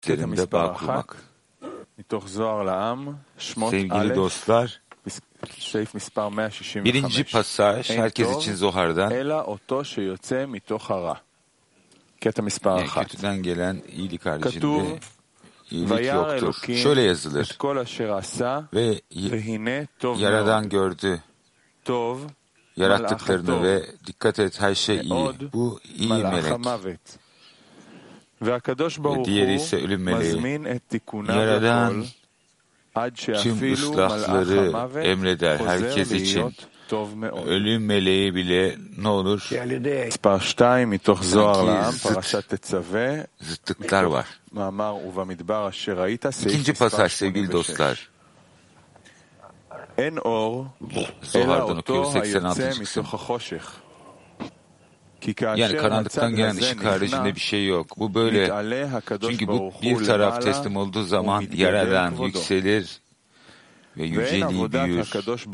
üzerinde bağ kurmak. Sevgili dostlar, birinci pasaj herkes için Zohar'dan. Yani kötüden gelen iyilik haricinde iyilik yoktur. Şöyle yazılır. Ve Yaradan gördü yarattıklarını ve dikkat et her şey iyi. Bu iyi melek. Ve diğeri ise ölüm meleği. Yaradan tüm ıslahları emreder herkes için. Ölüm meleği bile ne olur? Sanki zıtlıklar var. İkinci pasaj sevgili dostlar. Zohar'dan okuyoruz 86. kısım. Yani karanlıktan gelen ışık haricinde bir şey yok. Bu böyle. Çünkü bu bir taraf teslim olduğu zaman Yaradan yükselir ve yüceliği büyür.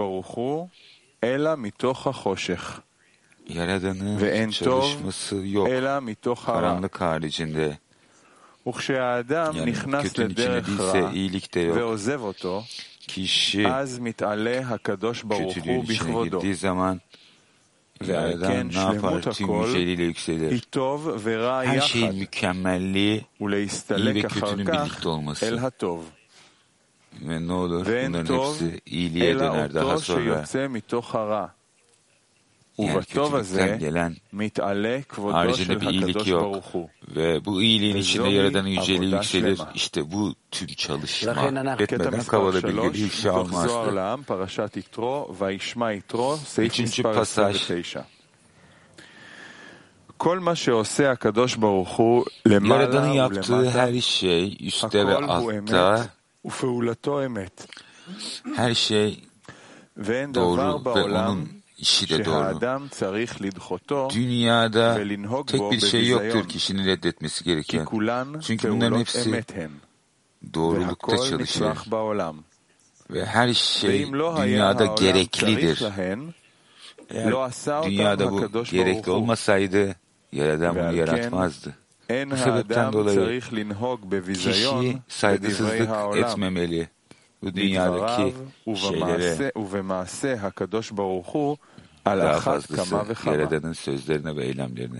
Yaradan'ın çalışması yok. Karanlık haricinde. Yani kötünün içine değilse iyilik de yok. Kişi kötülüğün içine girdiği zaman Yaradan ne yapar? Tüm yüceliğiyle yükselir. Her şeyin mükemmelliği, iyi ve kötünün birlikte olması. Ve ne olur? Bunların hepsi iyiliğe döner daha sonra. Yani kötülükten gelen haricinde bir iyilik yok. Ve bu iyiliğin içinde Yaradan'ın yüceliği yükselir. İşte bu tüm çalışma. Etmeden Kavala bilgili ifşa olmazdı. Üçüncü pasaj. Yaradan'ın yaptığı her şey üstte ve altta, her şey doğru ve onun işi de doğru. Dünyada tek bir şey yoktur kişinin reddetmesi gereken. Çünkü bunların hepsi doğrulukta çalışır. Ve her şey dünyada gereklidir. Eğer dünyada bu gerekli olmasaydı Yaradan bunu yaratmazdı. Bu sebepten dolayı kişi saygısızlık etmemeli. Bu dünyadaki şeylere daha fazlası Yaradan'ın sözlerine ve eylemlerine.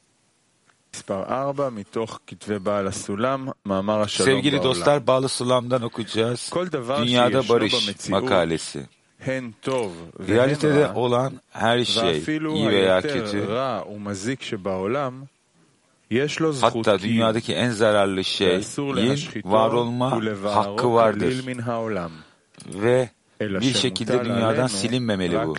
Sevgili dostlar, Ba'al Sulam'dan okuyacağız. Dünyada barış makalesi. Realitede olan her şey, iyi veya kötü, hatta dünyadaki en zararlı şeyin var olma hakkı vardır. Ve bir şekilde dünyadan silinmemeli bu.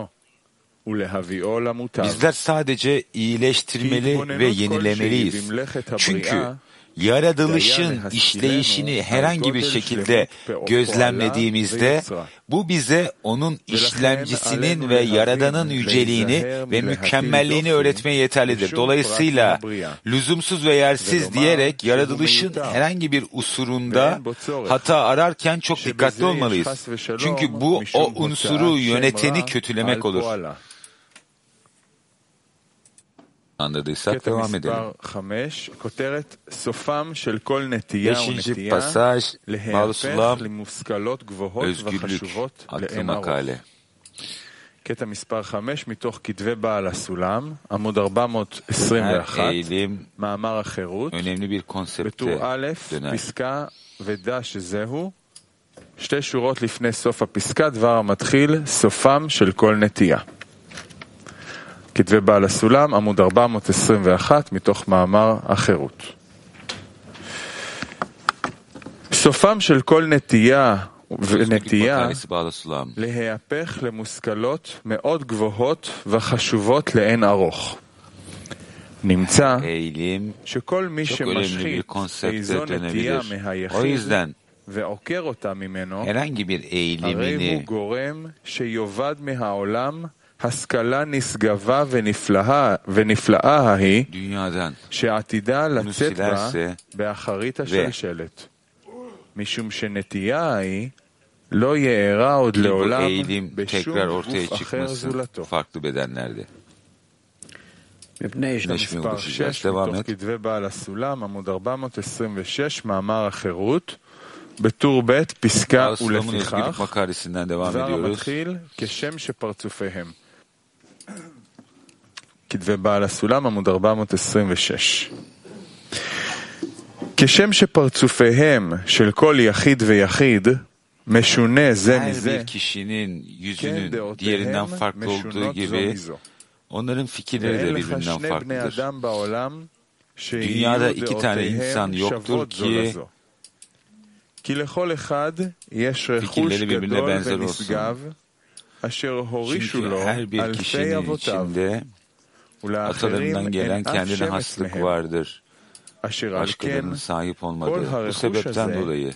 Bizler sadece iyileştirmeli ve yenilemeliyiz. Çünkü yaratılışın işleyişini herhangi bir şekilde gözlemlediğimizde bu bize onun işlemcisinin ve Yaradan'ın yüceliğini ve mükemmelliğini öğretmeye yeterlidir. Dolayısıyla lüzumsuz ve yersiz diyerek yaratılışın herhangi bir unsurunda hata ararken çok dikkatli olmalıyız. Çünkü bu o unsuru yöneteni kötülemek olur. Anladıysak devam edelim. Beşinci pasaj, Ba'al Sulam, özgürlük adlı makale. Her eğilim önemli bir konsepte döner. שתי שורות לפני סוף הפסקה, דבר המתחיל, סופם של כל נטייה. כתבי בעל הסולם, עמוד 421, מתוך מאמר החירות. סופם של כל נטייה ונטייה להיהפך למושכלות מאוד גבוהות וחשובות לאין ארוך. נמצא שכל מי שמשחית איזו נטייה מהיחיד ועוקר אותה ממנו, הרי הוא גורם שיובד מהעולם השכלה נשגבה ונפלאה ההיא, שעתידה לצאת בה באחרית השלשלת. משום שנטייה ההיא לא יארע עוד לעולם בשום גוף אחר זולתו. מספר 6 מתוך כתבי בעל הסולם, עמוד 426, מאמר החירות, בטור ב' פסקה ולפיכך, דבר המתחיל כשם שפרצופיהם. כתבי בעל הסולם, עמוד 426. כשם שפרצופיהם של כל יחיד ויחיד משונה זה מזה, כן דעותיהם משונות זו מזו. Onların fikirleri de birbirinden farklıdır. Dünyada iki tane insan yoktur ki fikirleri birbirine benzer olsun. Çünkü her bir kişinin içinde atalarından gelen kendine haslık vardır. Başkalarının sahip olmadığı. Bu sebepten dolayı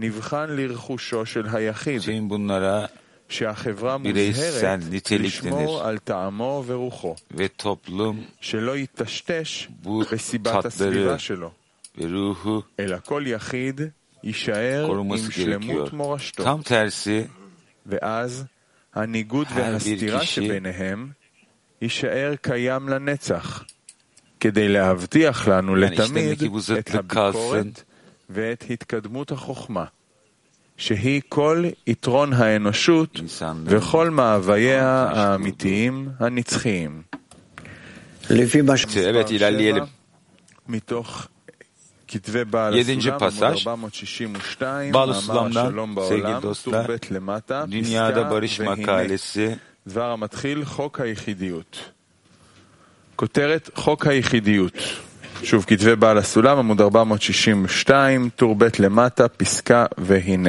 tüm bunlara bireysel nitelik denir ve toplum bu tatları ve ruhu koruması gerekiyor. Tam tersi her bir kişi כדי להבטיח לנו לתמיד את הביקורת ואת התקדמות החוכמה. שהיא כל יתרון האנושות וכל מאווייה האמיתיים הנצחיים. Evet, ilerleyelim. מתוך כתבי בעל הסולם, 462, מאמר השלום בעולם, טור ב' למטה, פסקה והנה. דבר המתחיל, חוק היחידיות. כותרת חוק היחידיות. שוב, כתבי בעל הסולם, עמוד 462, טור ב' למטה, פסקה והנה.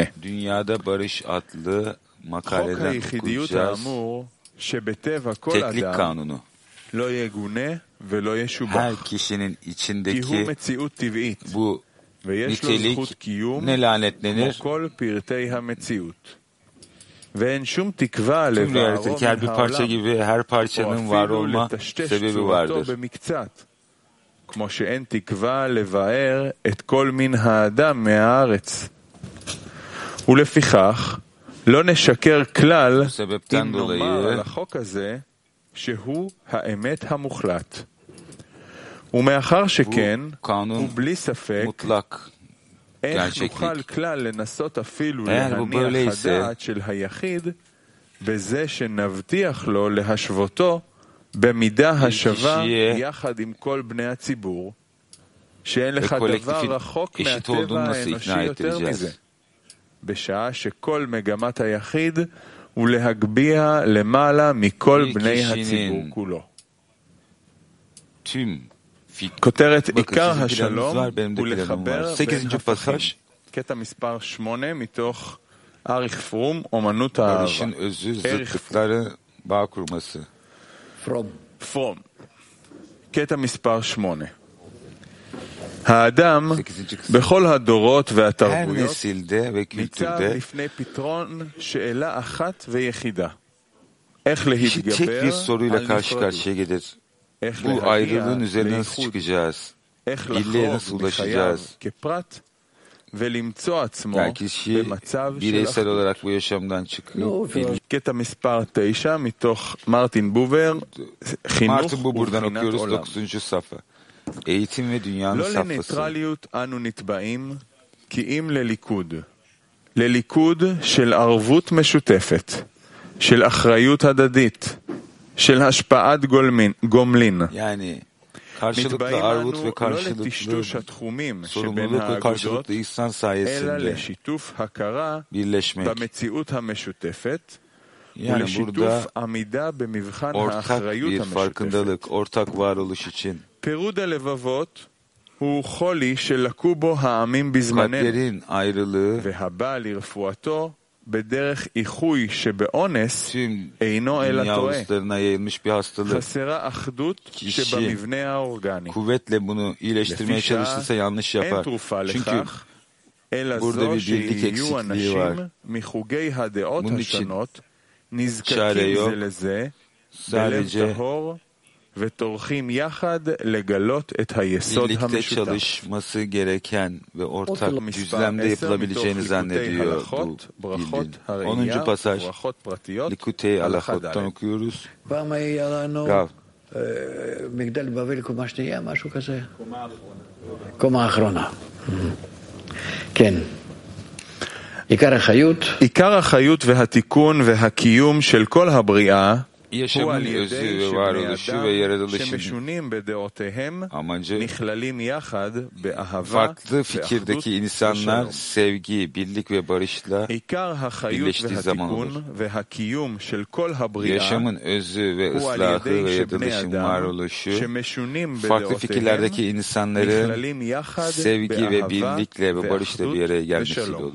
חוק היחידיות האמור, שבטבע כל אדם לא יגונה ולא ישובח, כי הוא מציאות טבעית, ויש לו זכות קיום כמו כל פרטי המציאות. ואין שום תקווה לבערו מן העולם, או אפילו לטשטש צורתו במקצת. כמו שאין תקווה לבאר את כל מין האדם מהארץ. ולפיכך, לא נשקר כלל אם נאמר על החוק הזה שהוא האמת המוחלט. ומאחר שכן, ובלי ספק, איך נוכל כלל לנסות אפילו להניח הדעת של היחיד, בזה שנבטיח לו להשוותו במידה השווה יחד עם כל בני הציבור, שאין לך דבר רחוק מהטבע האנושי יותר מזה, בשעה שכל מגמת היחיד הוא להגביה למעלה מכל בני הציבור כולו. כותרת עיקר השלום הוא לחבר בין הפכים. קטע מספר 8 מתוך אריך פרום, אומנות האהבה. אריך פרום. קטע מספר 8. האדם בכל הדורות והתרבויות ניצב לפני פתרון שאלה אחת ויחידה. איך להתגבר על נפרדות. Bu ayrılığın üzerine nasıl çıkacağız? Birliğe nasıl ulaşacağız? Yani kişi bireysel olarak bu yaşamdan çıkıyor. קטע מספר 9 מתוך מרטין בובר, חינוך ובחינת עולם. Eğitim ve dünyanın לא לניטרליות אנו נתבעים, כי אם לליכוד. לליכוד של ערבות משותפת, של אחריות הדדית, של השפעת גומלין. נתבעים אנו לא לטשטוש התחומים שבין האגודות, אלא לשיתוף הכרה במציאות המשותפת, ולשיתוף עמידה במבחן האחריות המשותפת. פירוד הלבבות הוא חולי שלקו בו העמים בזמננו, והבא לרפואתו בדרך איחוי שבאונס אינו אלא טועה. חסרה אחדות שבמבנה האורגני. לפיכך אין תרופה לכך, אלא זו שיהיו אנשים מחוגי הדעות השונות, נזקקים זה לזה, בלב טהור, וטורחים יחד לגלות את היסוד המשותף. אותו מספר 10 מתוך ליקוטי הלכות, ברכות הראייה, ברכות פרטיות, הלכה ד'. פעם היה לנו מגדל בבל קומה שנייה, משהו כזה? קומה אחרונה. כן. עיקר החיות והתיקון והקיום של כל הבריאה הוא על ידי שבני אדם שמשונים בדעותיהם נכללים יחד באהבה ואחדות ושלום. עיקר החיות והתיקון והקיום של כל הבריאה הוא על ידי שבני אדם שמשונים בדעותיהם נכללים יחד באהבה ואחדות ושלום.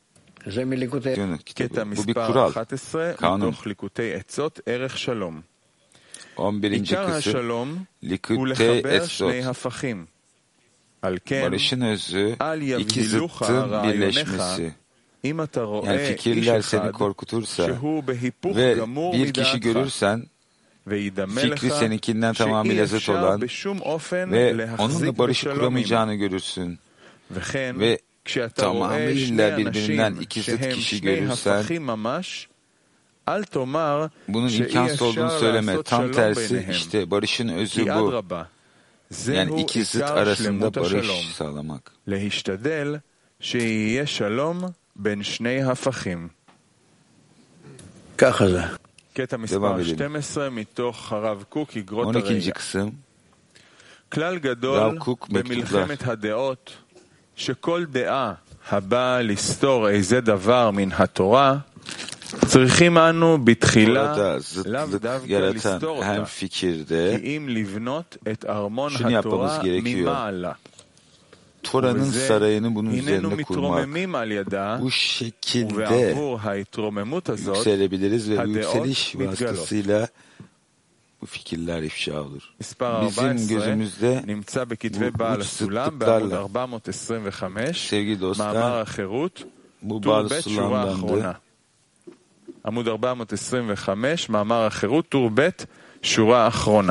קטע מספר 11 מתוך ליקוטי עצות ערך שלום. עיקר השלום הוא לחבר שני הפכים. על כן, אל יבהילוך רעיוניך אם אתה רואה איש אחד שהוא בהיפוך גמור מדעתך, וידמה לך שאי אפשר בשום אופן להחזיק בשלום עמו. וכן, כשאתה רואה שני אנשים שהם שני הפכים ממש, אל תאמר שאי אפשר לעשות שלום ביניהם, כי אדרבה, זהו עיקר שלמות השלום, להשתדל שיהיה שלום בין שני הפכים. ככה זה. קטע מספר 12 מתוך הרב קוק אגרות הראייה. כלל גדול במלחמת הדעות, שכל דעה הבאה לסתור איזה דבר מן התורה, צריכים אנו בתחילה לאו דווקא לסתור אותה, כי אם לבנות את ארמון התורה ממעלה. ובזה הננו מתרוממים על ידה, ובעבור ההתרוממות הזאת הדעות מתגלות. מספר 14 נמצא בכתבי בעל הסולם בעמוד 425, מאמר החירות, טור ב' שורה אחרונה. עמוד 425, מאמר החירות, טור ב' שורה אחרונה.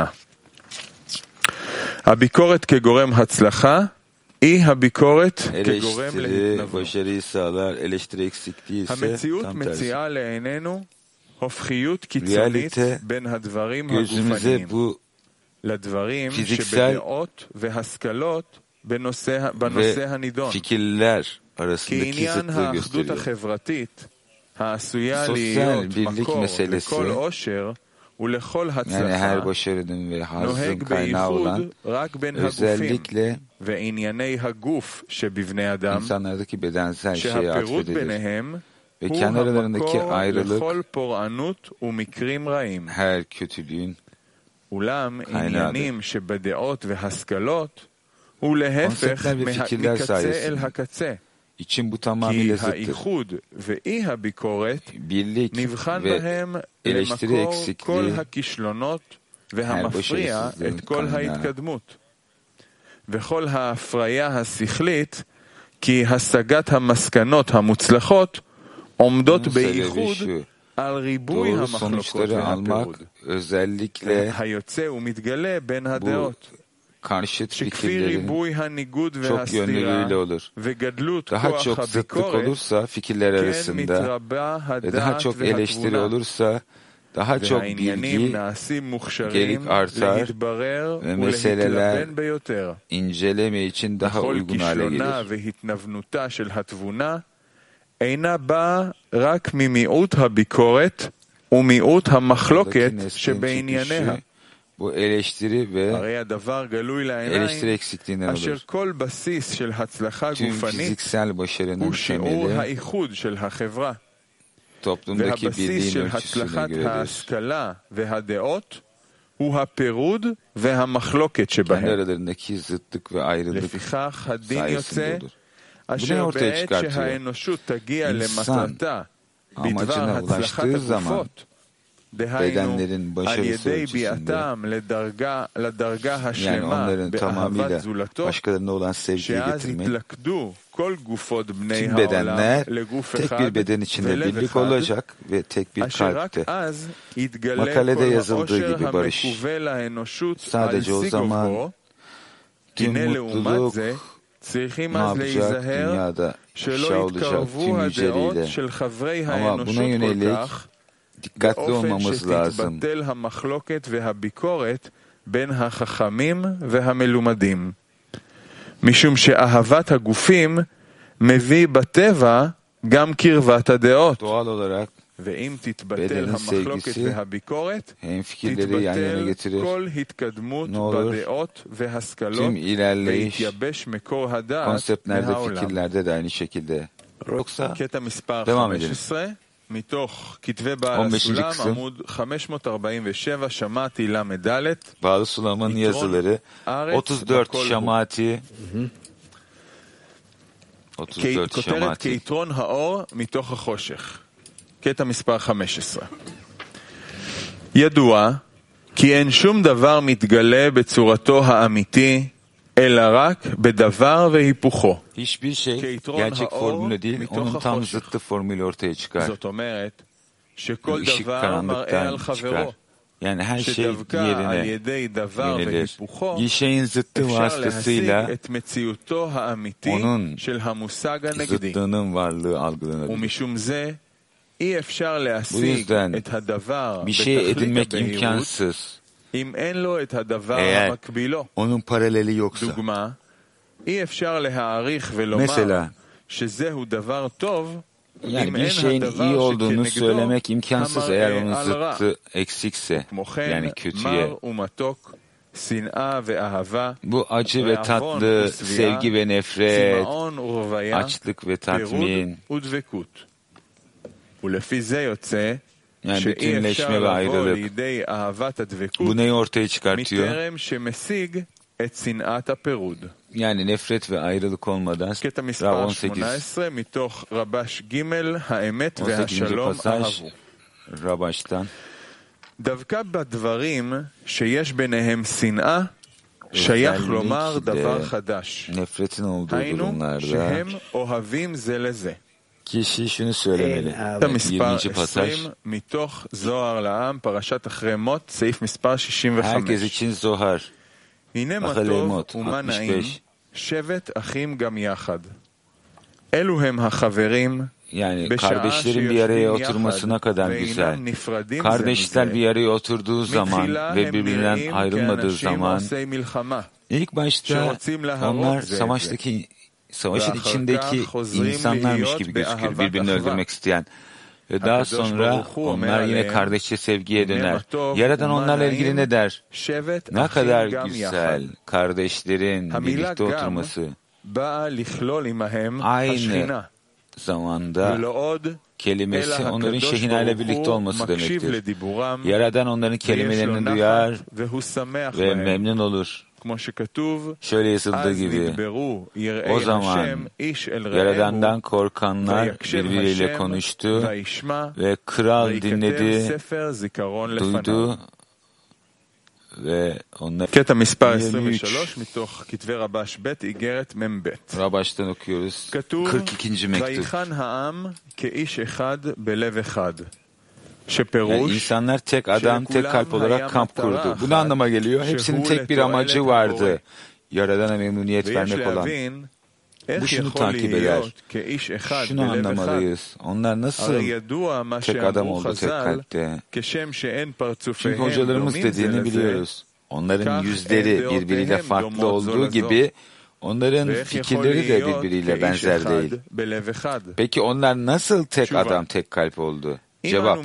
הביקורת כגורם הצלחה, אי הביקורת כגורם להתנוות. המציאות מציעה לעינינו הופכיות קיצונית בין הדברים הגופניים לדברים שבדעות והשכלות בנושא הנידון. כעניין האחדות החברתית העשויה להיות מקור לכל עושר ולכל הצלחה, נוהג בייחוד רק בין הגופים וענייני הגוף שבבני אדם, שהפירוט ביניהם הוא המקור לכל פורענות ומקרים רעים. אולם עניינים שבדעות והשכלות הוא להפך מקצה אל הקצה, כי האיחוד ואי הביקורת נבחן בהם למקור כל הכישלונות והמפריע את כל ההתקדמות, וכל ההפריה השכלית, כי השגת המסקנות המוצלחות עומדות בייחוד על ריבוי המחלוקות והפירוד היוצא ומתגלה בין הדעות, שכפי ריבוי הניגוד והסתירה וגדלות כוח הביקורת, כן מתרבה הדעת והתבונה, והעניינים נעשים מוכשרים להתברר ולהתלבן ביותר. בכל כישלונה והתנוונותה של התבונה אינה באה רק ממיעוט הביקורת ומיעוט המחלוקת שבענייניה. הרי הדבר גלוי לעיניים, אשר כל בסיס של הצלחה גופנית הוא שיעור האיחוד של החברה, והבסיס של הצלחת ההשכלה והדעות הוא הפירוד והמחלוקת שבהם. לפיכך הדין יוצא אשר בעת שהאנושות תגיע למטרתה בדבר הצלחת הגופות, דהיינו על ידי ביאתם לדרגה השלמה באהבת זולתו, שאז יתלכדו כל גופות בני העולם לגוף אחד ולב אחד, אשר רק אז יתגלה כל העושר המקווה לאנושות על שיא גובהו. הנה לעומת זה צריכים אז להיזהר שלא יתקרבו הדעות של חברי האנושות כל כך, באופן שתתבטל המחלוקת והביקורת בין החכמים והמלומדים. משום שאהבת הגופים מביא בטבע גם קרבת הדעות. ואם תתבטל המחלוקת והביקורת, תתבטל כל התקדמות בדעות והשכלות, ויתייבש מקור הדעת מהעולם. קטע מספר 15, מתוך כתבי בעל הסולם, עמוד 547, שמעתי למד. Bağlı Sulam'ın yazıları 34 şamati. 34 כותרת כיתרון האור מתוך החושך. קטע מספר 15. ידוע כי אין שום דבר מתגלה בצורתו האמיתי, אלא רק בדבר והיפוכו. Hiçbir şey gerçek formülü değil, onun tam zıttı formülü ortaya çıkar. זאת אומרת שכל Işık דבר מראה על karanlıktan çıkar. חברו. Yani her şey שדווקא על diğerine ידי דבר yönelir. והיפוכו Bir şeyin zıttı אפשר להשיג vasıtasıyla את מציאותו האמיתי onun של המושג הנגדי. zıttının varlığı algılanır. ומשום זה אי אפשר Bu להשיג yüzden את הדבר bir şey בתכלית edinmek הבהירות imkansız. אם אין לו את הדבר Eğer המקבילו. onun paraleli yoksa. דוגמה, אי אפשר להעריך ולומר Mesela, שזהו דבר טוב yani אם bir אין şeyin הדבר iyi olduğunu שכנגדו söylemek imkansız eğer המראה onun על הרע. zıttı eksikse, כמו כן, yani kötüye. מר ומתוק, שנאה ואהבה, Bu acı ve רעבון tatlı, ושביעה, sevgi ve nefret, צמאון ורוויה, açlık ve פירוד tatmin, ודבקות. ולפי זה יוצא yani שאי bütünleşme אפשר ve לבוא ayrılık. לידי אהבת הדבקות Bu neyi ortaya çıkartıyor? מטרם שמשיג את שנאת הפירוד. Yani nefret ve ayrılık olmadan. קטע Rav מספר 18. 18 מתוך רבש ג' האמת 18. והשלום pasaj אהבו. Rabaş'tan. דווקא בדברים שיש ביניהם שנאה, שייך לומר דבר חדש. Nefretin olduğu היינו durumlarda שהם אוהבים זה לזה. kişi şunu söylemeli. קטע מספר 20. pasaj. 20 מתוך זוהר לעם, פרשת אחרי מות, סעיף מספר 65. Herkes için Zohar. הנה מה אחרי טוב מות, ומה 65. נעים, שבט אחים גם יחד. אלו הם החברים, Yani kardeşlerin bir araya oturması ne kadar güzel. Kardeşler bir araya oturduğu zaman ve birbirinden ayrılmadığı zaman ilk başta onlar savaşın içindeki insanlarmış gibi gözükür, birbirini öldürmek isteyen. Ve daha sonra onlar yine kardeşçe sevgiye döner. Yaradan onlarla ilgili ne der? Ne kadar güzel kardeşlerin birlikte oturması. Aynı zamanda kelimesi onların Şehina ile birlikte olması demektir. Yaradan onların kelimelerini duyar ve memnun olur. Şöyle yazıldığı gibi, o zaman Yaradan'dan korkanlar birbiriyle konuştu ve kral dinledi, duydu ve onlar... קטע מספר 23 מתוך כתבי רבש ב' איגרת מ"ב. Rabaş'tan okuyoruz. 42. mektup. ויחן העם כאיש אחד בלב אחד. Yani insanlar tek adam, tek kalp olarak kamp kurdu. Bu ne anlama geliyor? Hepsinin tek bir amacı vardı. Yaradana memnuniyet vermek olan. Bu şunu takip eder. Şunu anlamalıyız. Onlar nasıl tek adam oldu tek kalpte? Çünkü hocalarımız dediğini biliyoruz. Onların yüzleri birbiriyle farklı olduğu gibi onların fikirleri de birbiriyle benzer değil. Peki onlar nasıl tek adam tek kalp oldu? Cevap: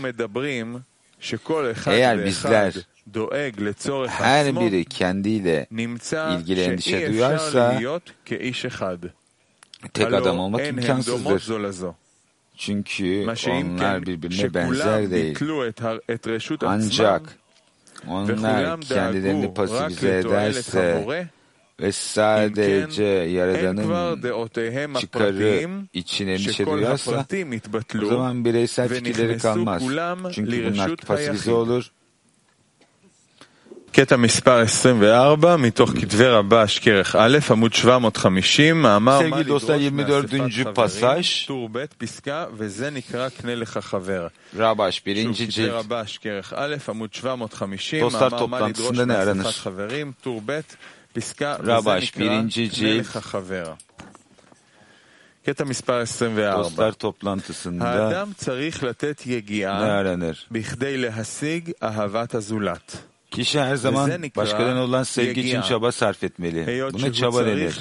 eğer bizler her biri kendiyle ilgili endişe duyarsa tek adam olmak imkansızdır. Çünkü onlar birbirine benzer değil. Ancak onlar kendilerini pasifize ederse ve sadece Yaradan'ın çıkarı için endişe duyarsa o zaman bireysel fikirleri kalmaz. Çünkü bunlar pasifize olur. קטע מספר 24 מתוך כתבי רבש כרך א' עמוד 750 מאמר מה לדרוש מאספת חברים טור ב' פסקה וזה נקרא קנה לך חבר. Rabaş 1. כתבי רבש כרך א' עמוד 750 מאמר מה לדרוש מאספת חברים טור ב' פסקה וזה נקרא קנה לך חבר. קטע מספר 24 האדם צריך לתת יגיעה בכדי להשיג אהבת הזולת. Kişi her zaman başkalarına olan sevgi için çaba sarf etmeli. Buna çaba denir.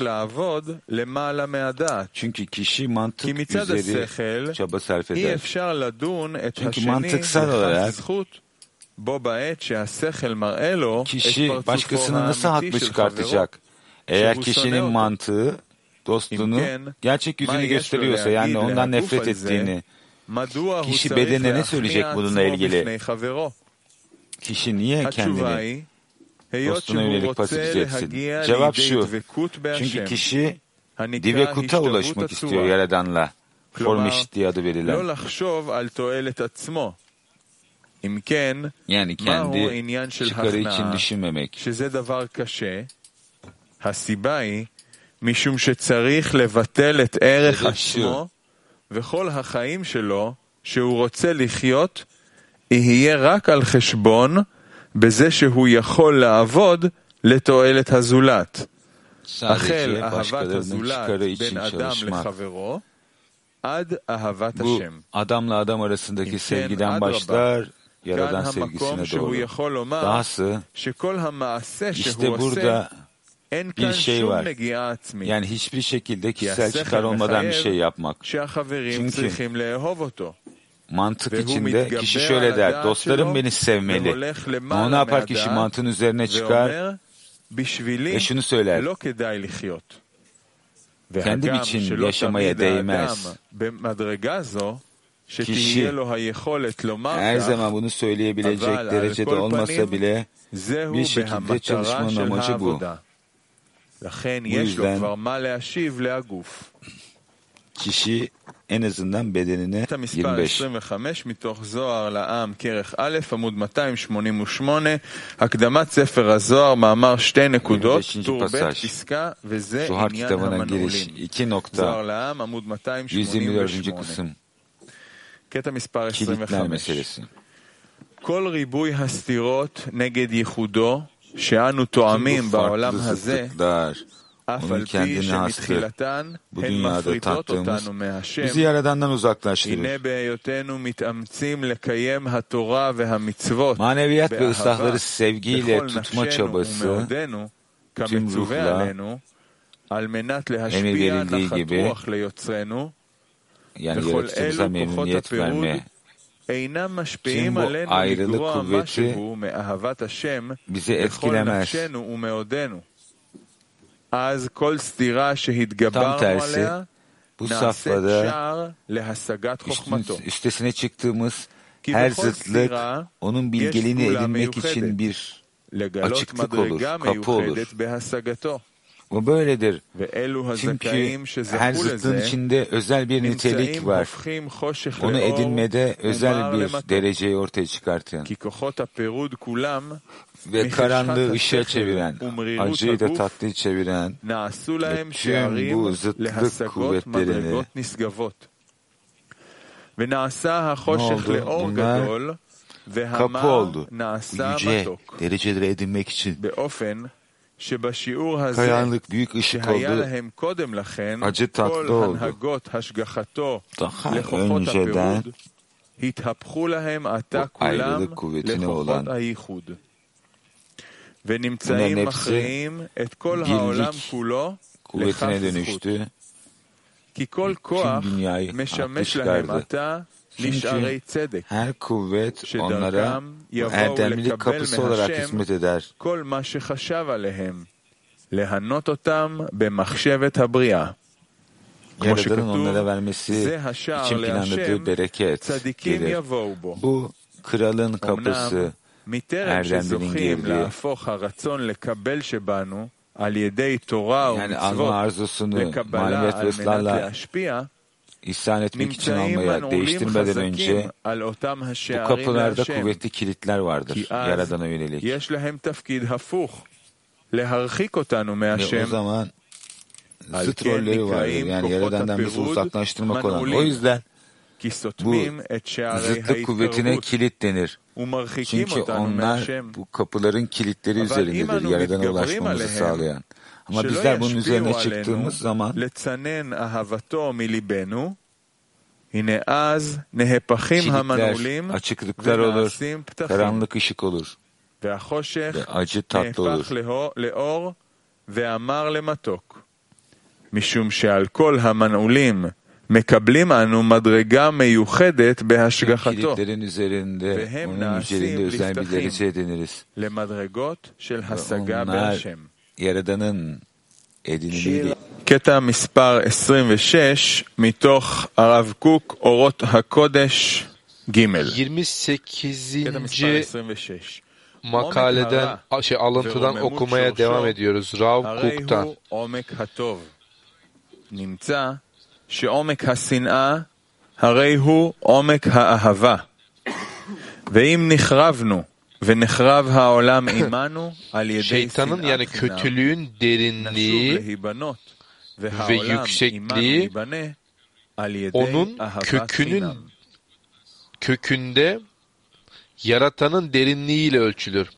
Çünkü kişi mantık üzeri çaba sarf eder. Çünkü mantıksal olarak kişi başkasını nasıl haklı çıkartacak? Eğer kişinin mantığı dostluğunu gerçek yüzünü gösteriyorsa, yani ondan nefret ettiğini, kişi bedenine ne söyleyecek bununla ilgili? Kişi niye kendini dostuna yönelik pasifize etsin? Cevap şu: çünkü kişi divekut'a ulaşmak istiyor Yaradan'la. Form eşitliği adı verilen. Yani kendi çıkarı için düşünmemek. משום שצריך לבטל את ערך עצמו וכל החיים שלו שהוא רוצה לחיות יהיה רק על חשבון בזה שהוא יכול לעבוד לתועלת הזולת. החל אהבת הזולת בין אדם לחברו עד אהבת השם. Adamla adam arasındaki sevgiden başlar, Yaradan sevgisine doğru. Dahası işte burada bir şey var. Yani hiçbir şekilde kişisel çıkar olmadan bir şey yapmak. Çünkü mantık içinde kişi şöyle der: dostlarım beni sevmeli. Ama ne yapar kişi? Mantığın üzerine çıkar ve şunu söyler: kendim için yaşamaya değmez. Kişi her zaman bunu söyleyebilecek derecede olmasa bile bir şekilde çalışmanın amacı bu. Bu yüzden kişi en azından bedenine 25. מתוך זוהר לעם כרך א' עמוד 288 הקדמת ספר הזוהר מאמר 2 נקודות טור ב' פסקה וזה עניין המנעולים. זוהר לעם עמוד 288 קטע מספר 25 כל ריבוי הסתירות נגד ייחודו שאנו תואמים בעולם הזה אף על פי שמתחילתן הן מפריטות אותנו מהשם הנה בהיותנו מתאמצים לקיים התורה והמצוות באהבה לכל נפשנו ומאודנו כמצווה עלינו על מנת להשפיע נחת רוח ליוצרנו וכל אלו כוחות הפירוד אינם משפיעים עלינו לגרוע משהו מאהבת השם בכל נפשנו ומאודנו. אז כל סתירה שהתגברנו עליה נעשית שער להשגת חוכמתו. Üstesine çıktığımız her zıtlık onun bilgeliğini edinmek için bir açıklık olur, kapı olur. Bu böyledir. Çünkü her zıttın içinde özel bir nitelik var. Onu edinmede özel bir dereceyi ortaya çıkartan ve karanlığı ışığa çeviren, acıyı da tatlıya çeviren tüm bu zıtlık kuvvetlerini ne oldu? Bunlar kapı oldu. Yüce dereceleri edinmek için. Karanlık büyük ışık oldu, acı tatlı oldu. Daha önceden bu ayrılık kuvvetine olan bunların hepsi birlik kuvvetine dönüştü. Tüm dünyayı haklı çıkardı. Çünkü her kuvvet onlara erdemlilik kapısı olarak hizmet eder. Yaradan'ın onlara vermesi için planladığı bereket gelir. Bu kralın kapısı, erdemlerin girdiği. Yani alma arzusunu maneviyat ve ısrarla İhsan etmek için almaya değiştirmeden önce bu kapılarda kuvvetli kilitler vardır Yaradan'a yönelik. Ve o zaman zıt rolleri vardır. Yani Yaradan'dan bizi uzaklaştırmak olan. O yüzden bu zıtlık kuvvetine kilit denir. Çünkü onlar bu kapıların kilitleri üzerindedir Yaradan'a ulaşmamızı sağlayan. Ama bizler bunun üzerine çıktığımız zaman çeşitler, açıklıklar olur, karanlık ışık olur. ve acı tatlı olur. ואמר למתוק, משום שעל כל המנעולים מקבלים אנו מדרגה מיוחדת בהשגחתו, והם נעשים לפתחים למדרגות של השגה בהשם. קטע מספר 26 מתוך הרב קוק אורות הקודש ג' 28. makaleden alıntıdan okumaya devam ediyoruz. Rav Kuk'tan. נמצא שעומק השנאה הרי הוא עומק האהבה. ואם נחרבנו ונחרב העולם עמנו על ידי şeytanın yani kötülüğün derinliği ve yüksekliği onun kökünde yaratanın derinliğiyle ölçülür.